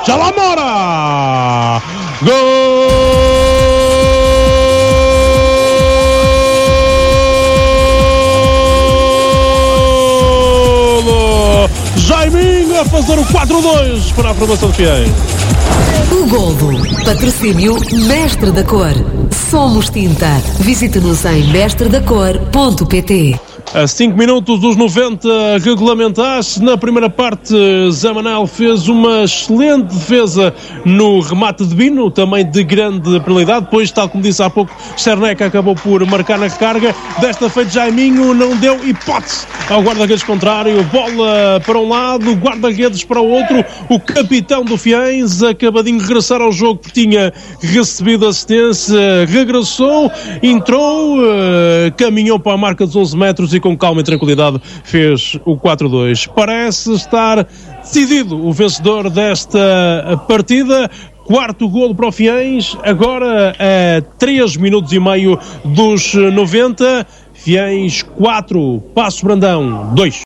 já lá mora! Gol! Jaiminho a fazer o 4-2 para a formação de Fiéis. O Goldo, patrocínio Mestre da Cor. Somos tinta. Visite-nos em mestredacor.pt. A 5 minutos dos 90 regulamentares, na primeira parte, Zé Manel fez uma excelente defesa no remate de Bino, também de grande penalidade. Depois, tal como disse há pouco, Cherneca acabou por marcar na recarga. Desta feita, Jaiminho não deu hipótese ao guarda-redes contrário. Bola para um lado, guarda-redes para o outro. O capitão do Fiéis, acabadinho de regressar ao jogo, porque tinha recebido assistência, regressou, entrou, caminhou para a marca dos 11 metros e com calma e tranquilidade fez o 4-2. Parece estar decidido o vencedor desta partida. Quarto golo para o Fiéis, agora a 3 minutos e meio dos 90. Fiéis 4, Paços Brandão 2.